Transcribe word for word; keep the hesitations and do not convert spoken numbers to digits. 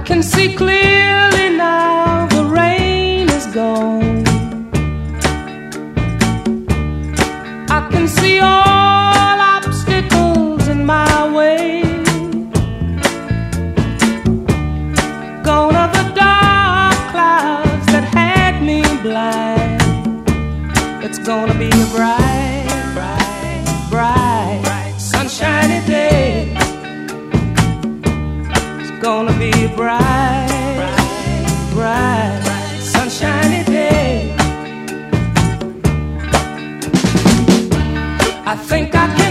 can see clearly now, the rain is gone. I can see all obstacles in my way. Gone are the dark clouds that had me blind. It's gonna be a bright, bright, bright, bright sunshiny day. It's gonna be a bright, bright, bright, bright sunshiny day. I think I can